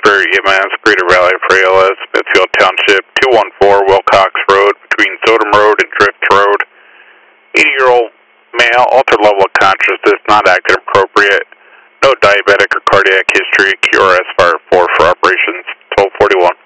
Asbury EMS, Greater Valley for ALS, Smithfield Township, 214 Wilcox Road, between Sodom Road and Drift Road. 80-year-old male, altered level of consciousness, not acting appropriate. No diabetic or cardiac history, QRS Fire 4 for operations 1241.